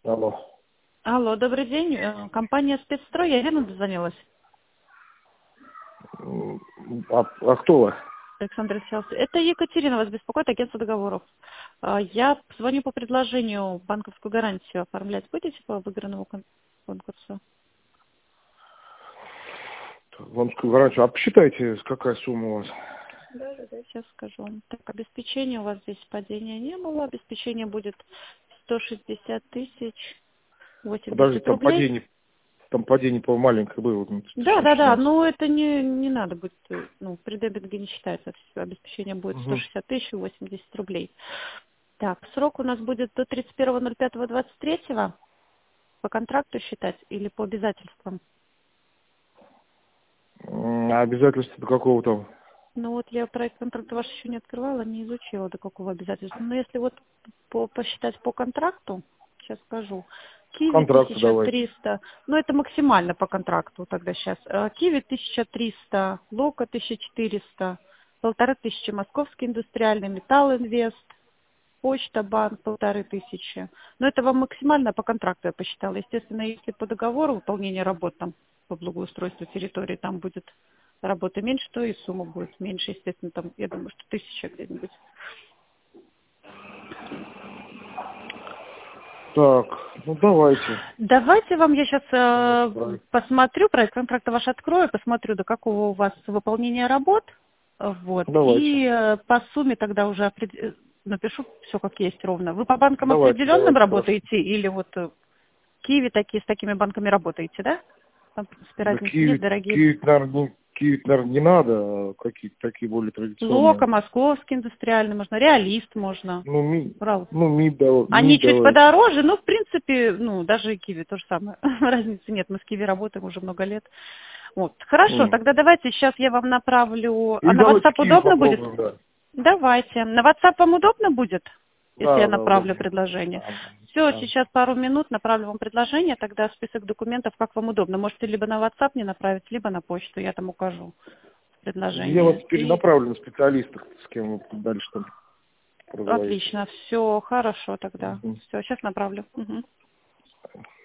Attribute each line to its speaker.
Speaker 1: Алло.
Speaker 2: Алло, добрый день. Компания «Спецстрой». Я верно дозвонилась?
Speaker 1: А кто вы?
Speaker 2: Александр Алексеевич. Это Екатерина вас беспокоит, агентство договоров. Я звоню по предложению банковскую гарантию оформлять. Будете по выигранному конкурсу?
Speaker 1: Банковскую гарантию. А посчитайте, какая сумма у вас?
Speaker 2: Да, сейчас скажу вам. Так, обеспечение у вас здесь падения не было. Обеспечение будет 160 тысяч
Speaker 1: Подождите,
Speaker 2: 80 рублей.
Speaker 1: там падение по маленькое было.
Speaker 2: Да,
Speaker 1: 116.
Speaker 2: но это не надо будет, ну, при дебетге не считается, обеспечение будет
Speaker 1: Угу.
Speaker 2: 160 тысяч 80 рублей. Так, срок у нас будет до 31.05.23 по контракту считать или по обязательствам?
Speaker 1: А обязательства до какого там?
Speaker 2: Ну вот я проект контракта ваш еще не открывала, не изучила до какого обязательства. Но если вот посчитать по контракту, сейчас скажу, Киви
Speaker 1: Контракты давайте.
Speaker 2: 1300, ну это максимально по контракту тогда сейчас. Киви 1300, Лока 1400, 1500 Московский индустриальный, Металл Инвест, Почта Банк 1500. Но это вам максимально по контракту я посчитала. Естественно, если по договору выполнения работ там по благоустройству территории там будет работы меньше, то и сумма будет меньше, естественно, там, я думаю, что 1000 где-нибудь.
Speaker 1: Так, ну давайте.
Speaker 2: Давайте вам я сейчас
Speaker 1: Проект.
Speaker 2: посмотрю, проект контракта ваш открою, посмотрю, до какого у вас выполнения работ, вот,
Speaker 1: Давайте.
Speaker 2: и по сумме тогда уже напишу все как есть ровно. Вы по банкам определенным
Speaker 1: Давайте, хорошо.
Speaker 2: работаете или вот Киви такие, с такими банками работаете, да? Там, в принципе,
Speaker 1: Да
Speaker 2: разницы нет, дорогие.
Speaker 1: Киви, наверное, не надо, а какие-то такие более
Speaker 2: Лока,
Speaker 1: традиционные.
Speaker 2: Московский индустриальный можно, Реалист можно.
Speaker 1: Ну,
Speaker 2: Брал.
Speaker 1: МИД
Speaker 2: Они чуть
Speaker 1: давайте.
Speaker 2: подороже, но в принципе, ну, даже и Киви то же самое. Разницы нет, мы с Киви работаем уже много лет. Вот. Хорошо,
Speaker 1: М.
Speaker 2: тогда давайте сейчас я вам направлю. А
Speaker 1: Или
Speaker 2: на
Speaker 1: давайте
Speaker 2: WhatsApp
Speaker 1: Киви
Speaker 2: удобно будет?
Speaker 1: попробуем, да.
Speaker 2: Давайте. На WhatsApp вам удобно будет, если я
Speaker 1: Да,
Speaker 2: направлю
Speaker 1: удобно.
Speaker 2: предложение?
Speaker 1: Да,
Speaker 2: Все,
Speaker 1: да.
Speaker 2: сейчас пару минут направлю вам предложение, тогда список документов, как вам удобно. Можете либо на WhatsApp мне направить, либо на почту, я там укажу
Speaker 1: Я вас
Speaker 2: предложение. И
Speaker 1: перенаправлю на специалистов, с кем вы дальше там поговорите.
Speaker 2: отлично, все хорошо тогда.
Speaker 1: Мгм.
Speaker 2: Все, сейчас направлю. Мгм.